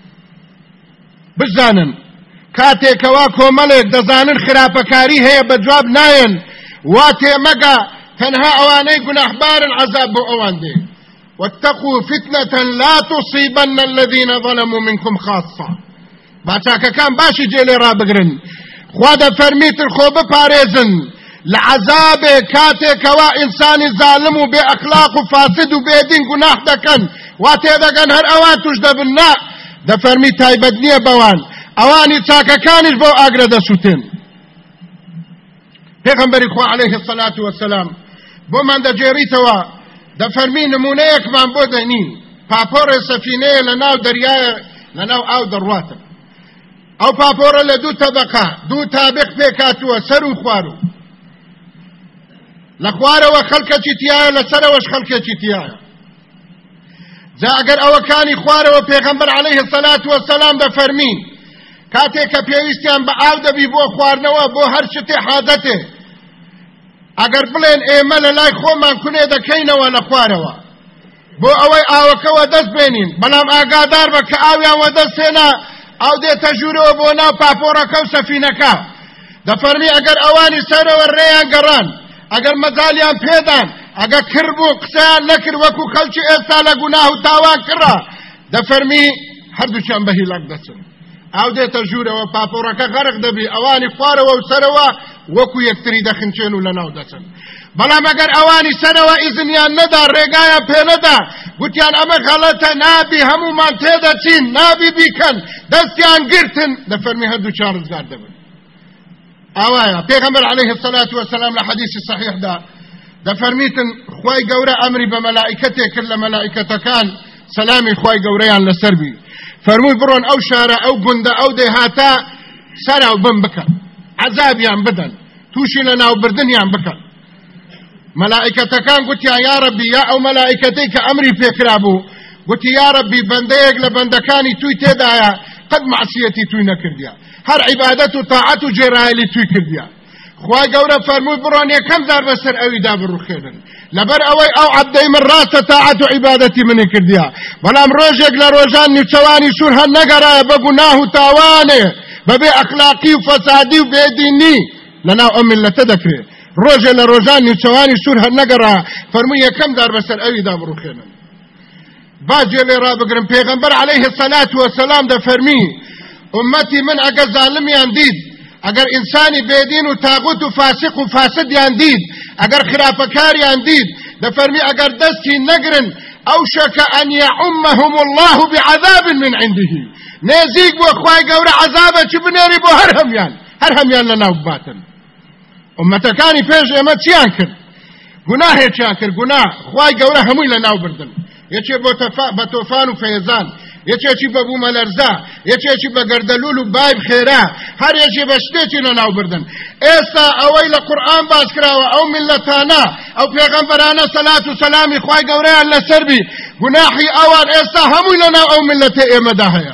بزانن کاتێکەوە کۆمەڵێک دەزانن خراپەکاری هەیە بەجواب نایەن، وا تێمەگە تەنها ئەوانەی گوناحبارن عەزاب بۆ ئەوان دێ. واتقوا فتنة لا تصيبن الذين ظلموا منكم خاصة. باتاکەکان باشی جێلێ ڕابگرن، خوا دەفەرمیتر خۆ بپارێزن لە عەزابێ کاتێکەوە ئینسانی زالم و بێ ئەخلاق و فاسد و بێدین گوناح دەکەن، وا تێدەگەن هەر ئەوان توش دەبن. نا، دەفەرمی تایبەت نییە بەوان، ئەوانی چاکەکانیش بۆ ئاگرە دەسووتن. پێغەمبەری خوا عەلەیهی السەلات وەسەلام بۆمان دەجێڕیتەوە، دەفەرمی نمونەیەکمان بۆ دەنین، پاپۆرە سەفینەیە لە ناو دەریایە لە ناو ئاو دەڕواتە، ئەو پاپۆرە لە دوو تەبەقە دوو تابق پێکاتووە، سەر و خوارو، لە خوارەوە خەڵکێکی تایە لە سەرەوەش خەڵکێکی تایە. جا ئەگەر ئەوەکانی خوارەوە پێغەمبەر عەلەیهی السەلات وەسەلام دەفەرمی کاتێک کە پێویستیان بە ئاو دەبی بۆ خواردنەوە بۆ هەر شتێ حاجەتێ، ئەگەر بڵێن ئێمە لە لای خۆمان کونێ دەکەینەوە لە خوارەوە بۆ ئەوەی ئاوەکەوە دەست بێنین، بەڵام ئاگادار بە کە ئاویان وەدەستێنا ئەو دێتە ژوورەوە بۆ ناو پاپۆرەکە و سەفینەکە. دەفەرمی ئەگەر ئەوانی سەرەوە ڕێیان گەڕان، ئەگەر مەجالیان پێدان، ئەگەر کرد بوو قسەیان نەکرد وەکو خەڵکی ئێستا لە گوناه و تاوان کڕا، دەفەرمی هەردووچیان بە هیلاک دەچن. ئەو دێتە ژوورەوە پاپۆرەکە غەرق دەبی، ئەوانی خوارەوە و سەرەوە وەکو یەکتری دەخنچێن و لەناو دەچن. بەڵام ئەگەر ئەوانی سەرەوە ئیزنیان نەدا، ڕێگایان پێ نەدا، گوتیان ئەمە غەڵەتە، نابی هەموومان تێدەچین، نابی بیکەن، دەستیان گرتن، دەفەرمی هەردووچیان ڕزگار دەبن. ئاوایە پێغەمبەر عەلەیهی السەلات وەسەلام لە حەدیثی صحیحدا دەفەرمیتن خوای گەورە ئەمری بە مەلائیکەتێک کرد لە مەلائیکەتەکان سەلامی خوای گەورەیان لەسەر بی، فەرمووی بڕۆن ئەو شارە ئەو گوندە ئەو دێهاتە سەراو بم بکەن، عەزابیان بدەن، تووشی لە ناوبردنیان بکەن. مەلائیکەتەکان گوتیان یا ڕەبی، یا ئەو مەلائیکەتەی کە ئەمری پێکرا بوو، گوتی یا ڕەبی بەندەیەک لە بەندەکانی توی تێدایە قەت مەعسیەتی توی نەکردیە، هەر عیبادەت و تاعەت و جێرایەلی توی کردیە. خوای گەورە فەرمووی بڕۆن یەکەم دار بەسەر ئەویدا بڕوخێنن، لەبەر ئەوەی ئەو عەبدەی من ڕاستە تاعەت و عیبادەتی منی کردیە، بەڵام ڕۆژێک لە ڕۆژان نیچەوانی سوور هەر نەگەڕایە بە گوناه و تاوانێ، بەبێ ئەخلاقی و فەسادی و بێدینی لەناو ئەم میللەتە دەکرێت. ڕۆژێ لە ڕۆژان نیچەوانی سوور هەر نەگەڕایە، فەرمووی یەکەم دار بەسەر ئەویدا بڕوخێنن. با جێ لێ ڕابگرن، پێغەمبەر عەلەیهی السەلات وەسەلام دەفەرمی ئومەتی من ئەگەر زالمیان دید، ئەگەر ئینسانی بێدین و تاغوت و فاسق و فاسدیان دید، ئەگەر خراپەکاریان دید، دەفەرمی ئەگەر دەستی نەگرن ئەوشەکە ئەن یەعومەهم الله بعذاب من عنده، نێزیک بۆ خوای گەورە عەزابێکی بنێری بۆ هەر هەمیان هەر هەمیان لەناو بباتن. ئومەتەکانی پێش ئێمە چیان کرد؟ گوناهێکیان کرد، گوناه خوای گەورە هەمووی لەناو بردن، یەکێ بە تۆفان و فەیەزان، یەکێکی بە بوومەلەرزە، یەکێکی بە گەردەلوول و بای خێرا، هەر یەکی بە شتێکی لەناو بردن. ئێستا ئەوەی لە قورئان باس کراوە، ئەو میللەتانە ئەو پێغەمبەرانە سەلات و سەلامی خوای گەورەیان لەسەر بی، گوناحی ئەوان ئێستا هەمووی لەناو ئەو میللەتە ئێمەدا هەیە.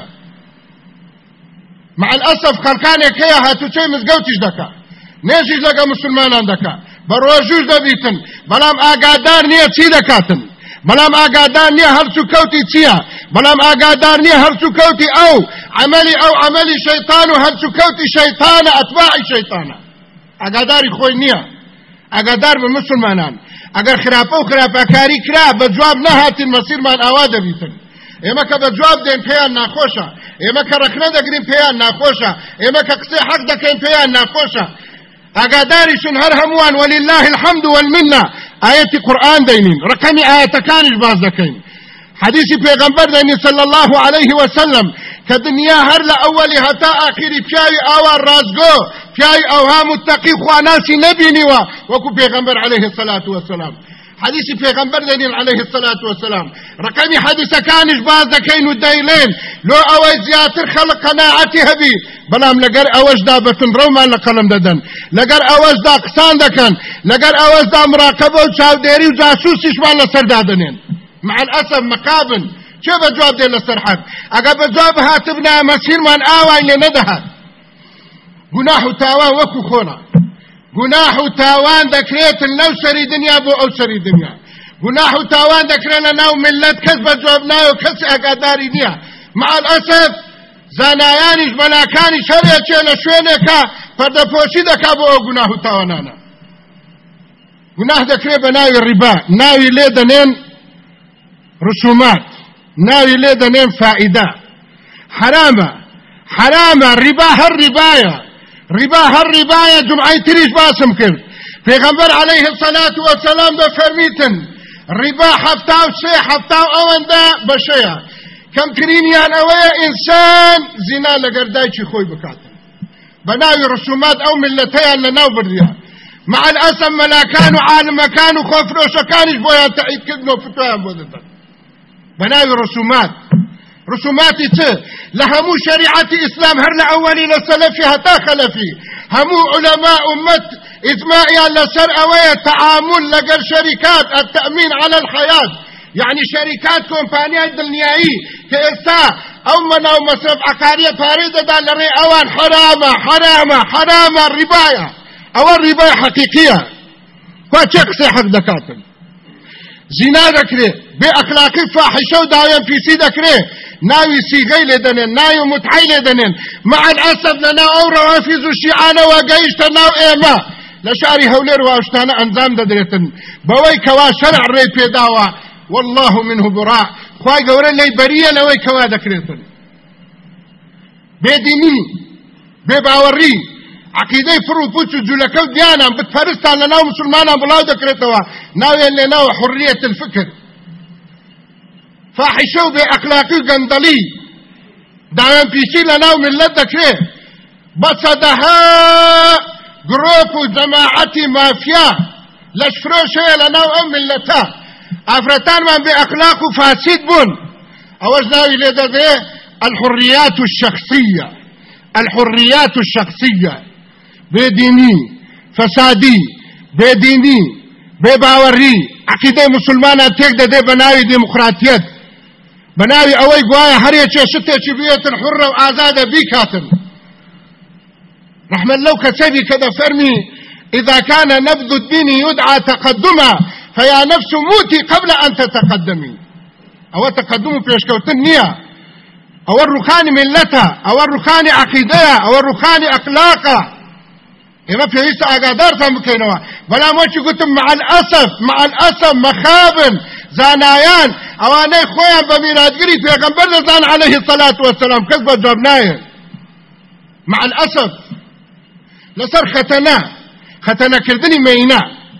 مع الأسف خەڵکانێک هەیە هاتوچۆی مزگەوتیش دەکا، نێژیش لەگە مسلمانان دەکا، بە ڕۆژوش دەبیتن، بەڵام ئاگادار نییە چی دەکاتن، بەڵام ئاگادار نییە هەرچوو کەوتی چییە، بەڵام ئاگادار نییە هەرچوو کەوتی ئەو عەمەلی ئەو عەمەلی شەیطان و هەرچوو کەوتی شەیطانە، ئەتباعی شەیطانە، ئاگاداری خۆی نییە. ئاگادار بە مسلمانان، ئەگەر خراپە و خراپەکاری کرا بە جواب نەهاتین مەسیرمان ئاوا دەبیتن. ئێمە کە بە جواب دێن پێیان ناخۆشە، ئێمە کە ڕەخنە دەگرین پێیان ناخۆشە، ئێمە کە قسەی حەق دەکەین پێیان ناخۆشە. ئاگاداریشن هەر هەمووان وەلله الحەمد والمنە ئاەتی قورئان دەینین، ڕقەمی ئاەتەکانیش باز دەکەین، حەدیثی پێغەمبەر دەینین صلی الله عليه وسلم کە دنیا هەر لە ئەوەلی هەتا ئاخری پیاوی ئاوان ڕازگۆ، پیاوی ئەوها متەقی خواناسی نەبینیوە وەکو پێغەمبەر عەلەیهی السەلات وەسەلام. حديث پیغمبر دين عليه الصلاة والسلام رقمي حديث كانش باز دكين ودايلين لو اوي زياتر خلق قناعتي هبي بلام لقر اوش دا بتن روما لقلم ددن لقر اوش دا قسان دكن لقر اوش دا مراقبة وشاوديري وجاسوسي شوان لسر دادنين مع الأسف مقابل چه بجواب دي لسر حق اقا بجواب هاتبنا مسير من آوان لندها گناح تاوان وكو خونا گناح و تاوان دەکرێت لەو سەری دنیا بۆ ئەو سەری دنیا گناح و تاوان دەکرێت لە ناو ملت کەس بە جواب نایە و کەس ئاگاداری نییە مع الأسف زانایانیش مەلاکانیش هەرێکێ لە شوێنێکە پەردەپۆشی دەکا بۆ ئەو گوناح و تاوانانە گوناح دەکرێت بە ناوی ڕیبا ناوی لێ دەنێن ڕسومات ناوی لێ دەنێن فائیدە حرامە حرامە ڕیبا هەر ڕیبایە ربا هر رباية جمعي تريش باسم كرد پیغمبر عليه الصلاة والسلام دا فرميتن ربا حفتاو سي حفتاو اوان دا بشيا كم كرينيان اويا انسان زنا لقرداي چي خوي بكاتن بناوي رسومات او ملتيان لناو برديا مع الاسم ملاكان وعالم مكان وخوفروش كانش بويا تعيد كدنو فتوان بودتا بناوي رسومات رسوماتي ته لهمو شريعة إسلام هر لأولي لسلفي هتا خلفي همو علماء أمت إجماعي لسر أوية تعامل لقر شركات التأمين على الحياة يعني شركات كومبانيات دنيايي كإستا أو من أو مصرف عقارية فاريدة دا لري أوان حرامة حرامة حرامة الرباية أو الرباية حقيقية فاتشكسي حق دكاتل زنا دكري بأخلاقي فاحشة ودايا في سي دكري ناوي سيغي لدنين ناوي متحي لدنين مع الأسف لنا أو روافز الشيعان وقايشت ناو إيما لشاري هولير واشتانا أنزام ددريتن بوي كوا شرع ري بيداوا والله منه براء خواهي قورا لي بريا لوي كوا دكريتن بيديني بباوري عقيدة فرو بوچو جولكو ديانا بتفرستان لناو مسلمانا بلاو دكريتوا ناوي اللي ناو حرية الفكر فاحشو بأخلاقي قندلي دعوان بيشي لناو ملت دكري بصدها جروب جماعتي مافيا لشفروشي لناو ام ملتا افرتان من بأخلاق فاسد بون اوجناوي لدى الحريات الشخصية الحريات الشخصية بديني فسادي بديني بباوري عقيدة مسلمانة تيك دي بناوي ديمقراطيات بناوي اوي قوايا هريتش شتيتش بيت الحرة وآزادة بيكاتن رحم الله كسبي كذا فرمي إذا كان نبذ الدين يدعى تقدما فيا نفس موتي قبل أن تتقدمي أو تقدموا في أشكوتن نية أو الرخان ملتها أو الرخان عقيدة أو الرخان أخلاقا إما في هيسا أقادار تمكينوا بلا موشي قلتم مع الأسف مع الأسف مخابن زانايان أواني خويا بميراد قري في أغنبر زان عليه الصلاة والسلام كذبت جوابنايا مع الأسف لسر ختنا ختنا كردني مينا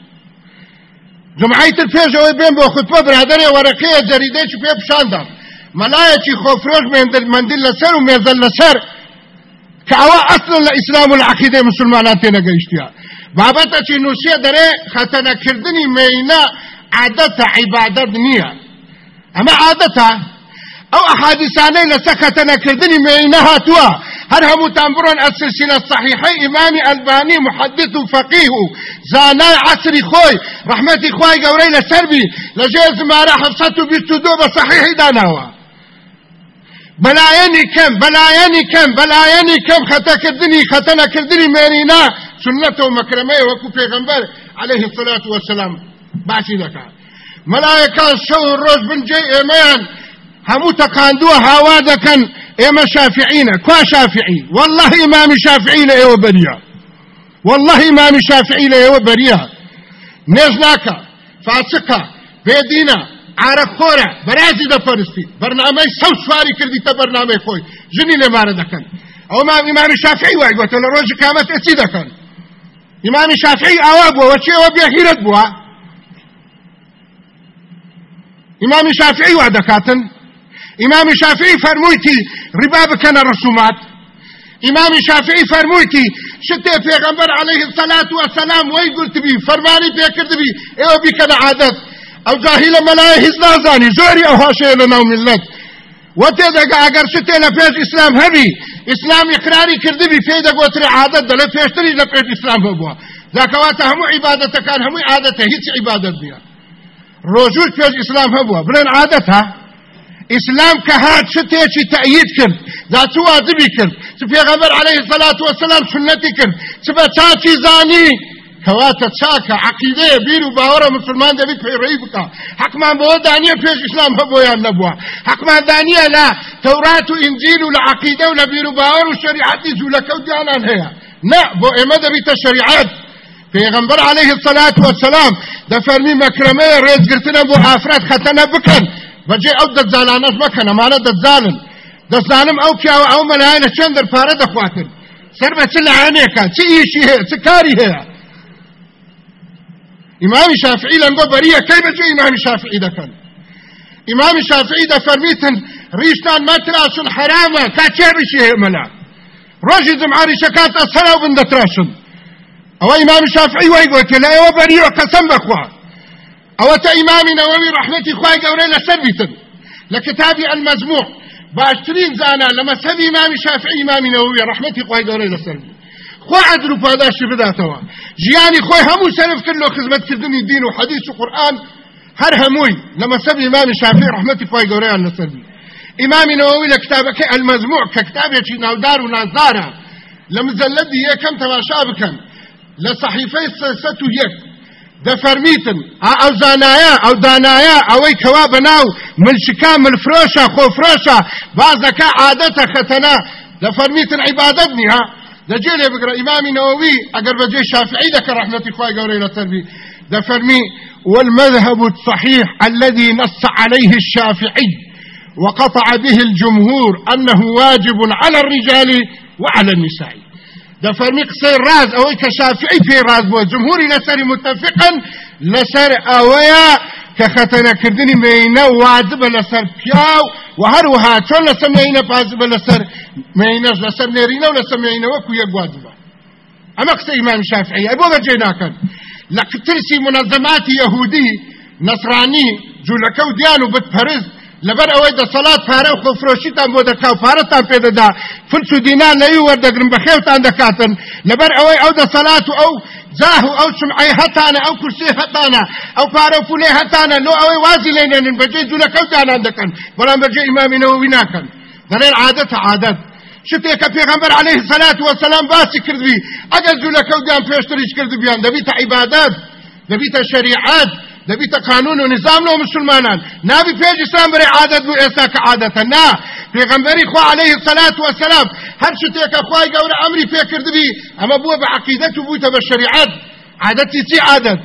جمعية الفيجة ويبين بو خطبة برادرية ورقية جريدة في بشاندر ملايتي خوفروش من دل لسر ومن ذل لسر كأوا أصلا الإسلام والعقيدة مسلمانات نجيشتها بابتا شيء نوسيا دري ختنا كردني مينا عادتها عبادة دنيا أما عادتها أو أحاديثاني لسختنا كردني مينها توا هرهم تنبرون السلسلة الصحيحة إمام الباني محدث فقيه زانا عصري خوي رحمتي خوي قوري لسربي لجيز ما راح حفصته بيستدوب صحيح داناوا بلاياني كم بلاياني كم بلاياني كم خطا كردني ختنا كردني مينينا سنته مكرمه وكو پیغمبر عليه الصلاة والسلام باشي لك ملايكا شو الروز بن جي ايمان همو تقاندوه هاوادا كان ايما شافعين كوا شافعي والله امام شافعي لأيوه بريا والله امام شافعي لأيوه بريا نزناكا فاسقا بيدينا عارق خورا برازي دا فرستي برنامج سو سواري كردي تا برنامج خوي جني لمارا دا كان او ما امام شافعي واحد وطول روج كامت اتي دا كان امام شافعي اوابوا وشي اوابيا هيرت بوا امام شافعي واحد كاتن امام شافعي فرمويتي ربا بكنا رسومات امام شافعي فرمويتي شتى پیغمبر عليه الصلاة والسلام وي قلت بي فرماني بيكرد بي ايو بكنا عادت ئەو جاهیلە مەلایە هیچ نازانی زۆری ئەو هاشەیە لە ناو میلەت وتێدەگا ئەگەر شتێ لە پێش ئیسلام هەبی ئیسلام ئیقراری کردبی پێی دەگوترێ عادەت دەڵێ پێشتری لە پێش ئیسلام هەبووە ذاکەواتە هەموو عیبادەتەکان هەمووی عادەتە هیچ عیبادەت نییە ڕۆژوو پێش ئیسلام هەبووە بڵێن عادەتە ئیسلام کە هات شتێکی تەئیید کرد دا چ واجبی کرد چ پێغەمبەر عەلەیهی سەلات وەسەلام سنەتی کرد چ بە چاچی زانی کەواتە چاکە عەقیدەیە بیر و باوەڕە مسلمان دەبێت پەیڕەوی بکە حەقمان بەوە دانیە پێش ئیسلام هەبووە یان نەبووە حەقمان دانیە لە تەورات و ئینجیل و لە عەقیدە و لە بیر و باوەڕ و شەریعەتی جوولەکەوتیانان هەیە نە بۆ ئێمە دەبیتە شەریعەت پێغەمبەر عەلەیهی سەلات وەسەلام دەفەرمی مەکرەمەیە ڕێزگرتنە بۆ ئافراد خەتەنە بکەن بەجێ ئەو دەجالانەش مەکەن ئەمانە دەجالن دەزانم ئەو پیاوە ئەو مەلایە لە چەند دەرپارە دەخواتن سەر بە چ لەعانێکە چ ئیشی هەیە چ کاری هەیە ئیمامی شافعی لەمگۆ بەریە کەی بەجێ ئیمامی شافعی دەکەن ئیمامی شافعی دەفەرمیتن ڕیشتان مەتراشن حرامە کا چێ ڕیشی هەیە مەلا ڕۆژی جمعە ڕیشەکات ئەسەرا و بندەتراشن ئەوە ئیمامی شافعی وای گوتێ لە ئێوە بەریە قەسەم بەخوا ئەوە تا ئیمامی نەوەوی ڕەحمەتی خوای گەورەی لەسەر بیتن لە کتابی المەجموع باشترین زانان لە مەذهەبی ئیمامی شافعی ئیمامی نەوەوی ڕەحمەتی خوای گەورەی لەسەر بی خوا عەدل و پاداشی بداتەوە ژیانی خۆی هەموو سەرف کرد لە خزمەتکردنی دین و حەدیث و قورئان هەر هەمووی لە مەذهەبی ئیمامی شافعی ڕەحمەتی خوای گەورەیان لەسەر بی ئیمامی نەوەوی لە کتابەکەی المەجموع کە کتابێکی ناودار و نازدارە لە مجەلەدی یەکەم تەماشا بکەن لە صەحیفەی سێسەد و یەک دەفەرمیتن ئەو زانایە ئەو دانایە ئەوەی کەوا بەناو ملچکا ملفرۆشە خۆفرۆشە بازەکە عادەتە خەتەنە دەفەرمیتن عیبادەت نییە دەجێ لێ بگرە ئیمامی نەوەوی ئەگەر بەجێ شافعی دەکە ڕەحمەتی خوای گەورەی لەسەر بی دەفەرمی والمذهب الصحيح الذي نص عليه الشافعي وقطع به الجمهور أنه واجب على الرجال وعلى النساء دەفەرمی قسەی ڕاز ئەوەی کە شافعی پێی ڕاز بووە جمهوری لەسەری متفقن لەسەر ئەوەیە کە خەتەنەکردنی مێینە واجبە لەسەر پیاو و هەروەها چۆن لەسەر مێینە واجبە لەسەر مێینەش لەسەر نێرینە و لەسەر مێینە وەکو یەک واجبە ئەمە قسەی ئیمامی شافعیە بۆ بەجێ ناکەن لە ترسی منەزەماتی یەهودی نەسرانی جوولەکە و دیان و بتپەرست لەبەر ئەوەی دەسەڵات پارە و خۆفرۆشیتان بۆ دەکا و پارەتان پێدەدا فلس و دینار لەوی وەردەگرن بەخێوتان دەکاتن لەبەر ئەوەی ئەو دەسەڵات و ئەو جاه و ئەو سمعەی هەتانە ئەو کورسی هەتانە ئەو پارە و پولەی هەتانە لۆ ئەوەی وازی لێنێنن بەجێ جوولەکەوتانان دەکەن بەڵام بەجێ ئیمامی نەوەوی ناکەن دەڵێن عادەتە عادەت شتێکە پێغەمبەر عەلەیهی سەلات وەسەلام باسی کردوی ئەگەر جوولەکەوتیان پێشتریش کردبیان دەبیتە عیبادەت دەبیتە شەریعەت دەبیتە قانون و نظام لەو مسلمانان نابی پێش ئیسلام بەرێ عادەت بوو ئێستا کە عادەتە نا پێغەمبەری خوا عەلەیهی سەلات وەسەلام هەر شتێکە خوای گەورە ئەمری پێ کردبی ئەمە بووە بە عەقیدەت و بوویتە بە شەریعەت عادەتی چی عادەت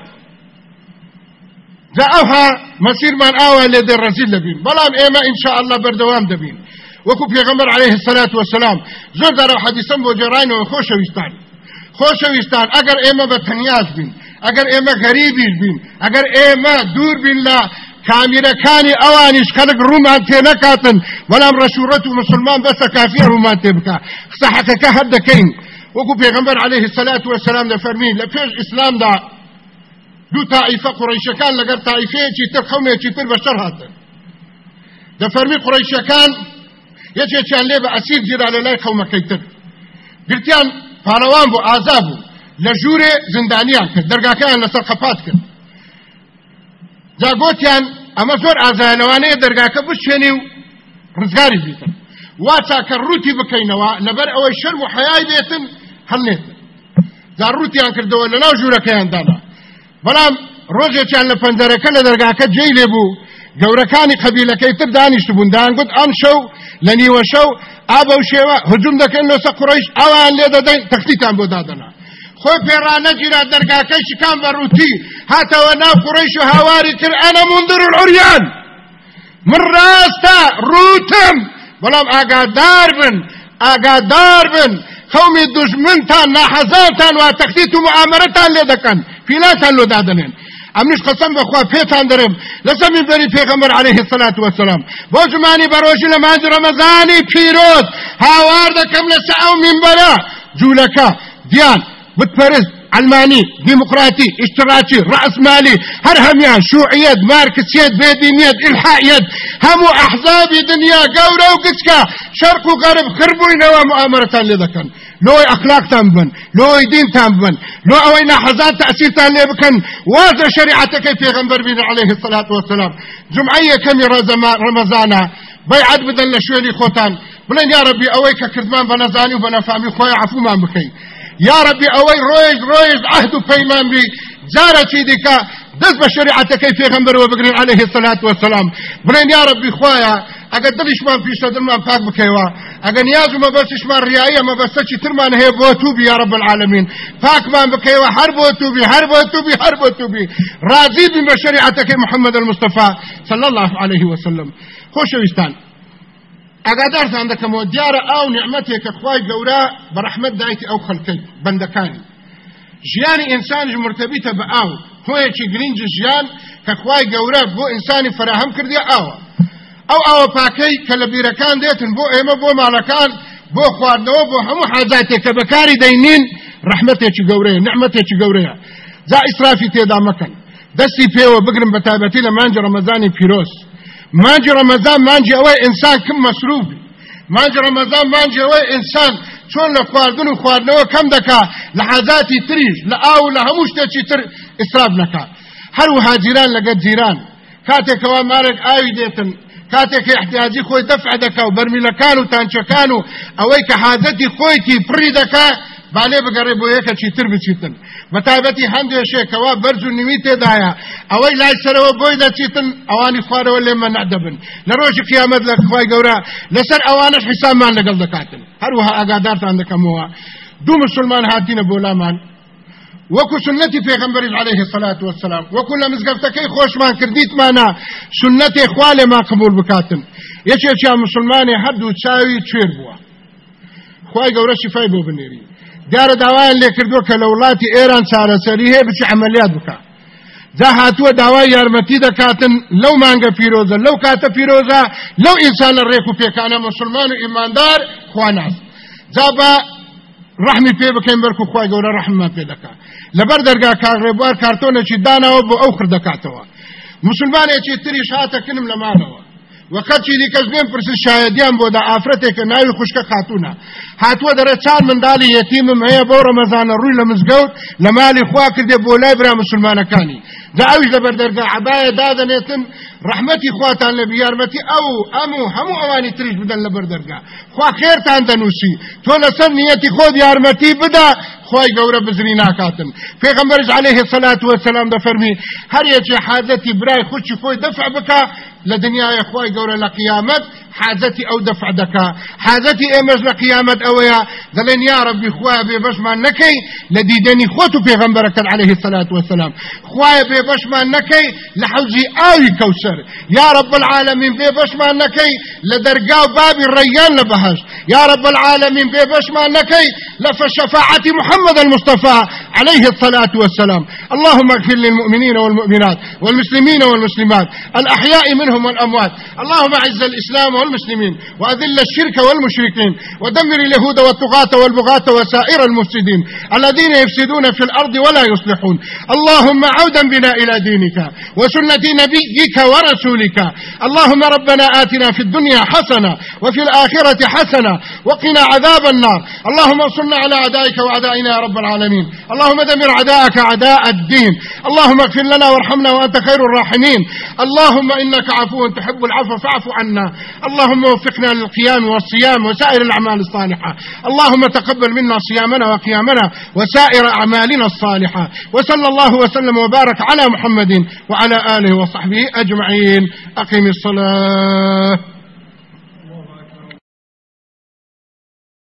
جا ئەوها مەسیرمان ئاوا لێ دەڕەزیل دەبین بەڵام ئێمە ئینشاءالله بەردەوام دەبین وەکو پێغەمبەر عەلەیهی سەلات وەسەلام زۆر دارە حەدیثەم بۆ جێڕاینەوە خۆشەویستان خۆشەویستان ئەگەر ئێمە بە تەنیاز بین ئەگەر ئێمە غەریبیش بین ئەگەر ئێمە دوور بین لە کامیرەکانی ئەوانیش خەڵک ڕوومان تێ نەکاتن بەڵام ڕەشوڕەت و مسلمان بەسە کافیە ڕوومان تێ بکە قسە حەقەکە هەر دەکەین وەکو پێغەمبەر عەلەیهی سەلات وەسەلام دەفەرمین لە پێش ئیسلامدا دوو تائیفە قوڕەیشەکان لەگەر تائیفەیەکی تر خەونێکی تر بەشەر هاتن دەفەرمی قوڕەیشەکان یەکێکیان لێ بە ئەسیر گیرا لە لای قەومەکەی تر گرتیان پاڵەوان بوو ئازا بوو لە ژوورێ زندانیان کرد دەرگاکەیان لەسەر قەپات کرد جا گوتیان ئەمە زۆر ئازایە لەوانەیە دەرگاکە بشوێنی و ڕزگاری بیتن وا چاکە ڕووتی بکەینەوە لەبەر ئەوەی شەرم و حەیای بێتن هەڵنێتن جا ڕووتیان کردەوە لەناو ژوورەکەیاندانا بەڵام ڕۆژێکیان لە پەنجەرەکە لە دەرگاکە جێی لێبوو گەورەکانی قەبیلەکەی تر دانیشت بوون دایانگوت ئەم شەو لە نیوە شەو ئابە و شێوە هجوم دەکەن لەسەر قوڕەیش ئەوان لێ دەدەین تەختیتان بۆ دادەنا خۆی پێڕانەگیرا دەرگاکەی شکان بەڕووتی هاتەوە ناو قوڕەیش و هاواری کرد ئەنە مندر العوریان من ڕاستە ڕووتم بەڵام ئاگادار بن ئاگادار بن قەومی دوژمنتان ناحەزانتان وا تەختیت و موعامەرەتان لێ دەکەن فیلاتان لۆ دادەنێن ئەمنیش قەسەم بەخوا پێتان دەرم لەسەر مینبەری پێغەمبەر عەلەیهی سەلات وەسەلام بۆ جمانی بەڕۆژی لە مانجی ڕەمەزانی پیرۆز هاوار دەکەم لەسەر ئەو مینبەرە جوولەکە دیان بتپەرست علماني ديمقراطي اشتراكي رأسمالي هر هميان شيوعيات ماركسيات بيدينيات إلحائيات همو أحزاب دنيا قورة وقسكا شرق وغرب خربوين ومؤامرة لذكن لو أخلاق تنبن لو دين تنبن لو أوينا حزات تأثير تنبكن واضح شريعتك في غنبر بنا عليه الصلاة والسلام جمعية كمي رمضانا بيعد بدن لشوالي خوتان بلن يا ربي أويك كردمان بنزاني وبنفامي خويا عفو ما بكي يا ربي أوي رويز رويز عهد وفيمان بي زارة شيدك دز بشريعتك في غنبر وبقرين عليه الصلاة والسلام بلن يا ربي خويا اگر دلش من پیش دل من پاک بکیوا اگر نیازو ما بسش من ریایه ما بسچی ترمان هی بوتوبی یا رب العالمین پاک من بکیوا هر بوتوبی هر بوتوبی هر بوتوبی راضی بیم بشریعتك محمد المصطفى صلى الله عليه وسلم خوشویستان اگر درس عندك مو دیار او نعمتك اخوای گورا برحمت دایتی او خلقی بندکانی جیان انسان مرتبطه با او هو چی گرینج جیان اخوای گورا بو انسان فراهم کردی او او او پاکی کلبیرکان دیتن بو ایمه بو مالکان بو خواردنو بو همو حاجاتی که بکاری دینین رحمتی چی گوره نعمتی چی گوره زا اسرافی تیدا مکن دستی پیو بگرم بتابتی لمانج رمضانی پیروز مانج رمضان مانج اوه انسان کم مصروف بی مانج رمضان مانج اوه انسان چون لخواردنو خواردنو کم دکا لحاجاتی تریج لآو لهموش تیچی تر اسراف نکا هر وها جیران لگد جیران کاتی کوا مارک آوی دیتن کاتێک احتیاجی خۆی دەفع دەکا و بەرمیلەکان و تانچەکان و ئەوەی کە حاجەتی خۆیتی پڕی دەکا بالێ بگەڕێ بۆ یەکەکی تر بچیتن بە تایبەتی هەندێشێکەوە بەرز و نوی تێدایە ئەوەی لای سەرەوە بۆی دەچیتن ئەوانی خوارەوە لێ مەنع دەبن لە ڕۆژی قیامەت لە خوای گەورە لەسەر ئەوانەش حیسابمان لەگەڵ دەکاتن هەروەها ئاگادارتان دەکەمەوە دوو مسلمان هاتینە بۆ لامان وكو سنتي پیغمبر عليه الصلاة والسلام وكو لمزگفتكي خوشمان كرديتمانا سنتي خوالي ما قبول بكاتن يچه چه مسلماني حدو تساوي تشير بوا خواهي قورا شفاي بو بنيري دار دوايا اللي كردو كالولاتي ايران سارة سريه بچه عمليات بكا دا هاتوا دوايا يارمتي دكاتن لو مانگا فيروزا لو كاتا فيروزا لو انسان الريكو بيكانا مسلمان و ايماندار خواناس زابا رحمی پی بکەین بەرکو خوای گەورە ڕەحممان پێ دەکات لەبەر دەرگا کاغڕێبوار کارتۆنێکی داناوە بۆ ئەو خردەکاتەوە مسلمانێکی تریش هاتەکنم لە ماڵەوە وەقەتی دیکەس بێن پرسن شایەدیان بۆ دا ئافرەتێکە ناوی خوشکە خاتوونە هاتووە دەرێ چار منداڵی یەتیمم هەیە بۆ ڕەمەزانە ڕووی لە مزگەوت لە ماڵی خوا کردێ بۆ لای برا مسلمانەکانی دا ئەویش لەبەر دەرگا عەبایە دادەنێتن رحمتي خواتان لبي يارمتي او امو همو اواني تريج بدن لبر درگا خوا خيرتان دنوسي تو لسر نيتي خود يارمتي بدا خواي قورة بزرينا كاتن پیغمبر عليه الصلاة والسلام دا فرمي هر يجي حاجتي براي خودشي خوي دفع بكا لدنيا يا خواي قورة لقيامت حاجتي او دفع دكا حاجتي امز لقيامت اويا دلين يا ربي خواي بيبش ما نكي لديدني خوتو پیغمبرك عليه الصلاة والسلام خواي بيبش ما نكي لحوزي آوي كوسر يا رب العالمين بيبش ما نكي لدرقاو بابي الريان لبهش يا رب العالمين بيبش ما نكي لفشفاعة محمد المصطفى عليه الصلاة والسلام اللهم اغفر للمؤمنين والمؤمنات والمسلمين والمسلمات الأحياء منهم والأموات اللهم اعز الإسلام والمسلمين وأذل الشرك والمشركين ودمر اليهود والطغاة والبغاة وسائر المفسدين الذين يفسدون في الأرض ولا يصلحون اللهم عودا بنا إلى دينك وسنة نبيك ورسولك اللهم ربنا آتنا في الدنيا حسنة وفي الآخرة حسنة وقنا عذاب النار اللهم انصرنا على أعدائك وأعدائنا يا رب العالمين اللهم دمر أعداءك أعداء الدين اللهم اغفر لنا وارحمنا وأنت خير الراحمين اللهم إنك عفو تحب العفو فاعف عنا اللهم وفقنا للقيام والصيام وسائر الأعمال الصالحة اللهم تقبل منا صيامنا وقيامنا وسائر أعمالنا الصالحة وصلى الله وسلم وبارك على محمد وعلى آله وصحبه أجمعين أقم الصلاة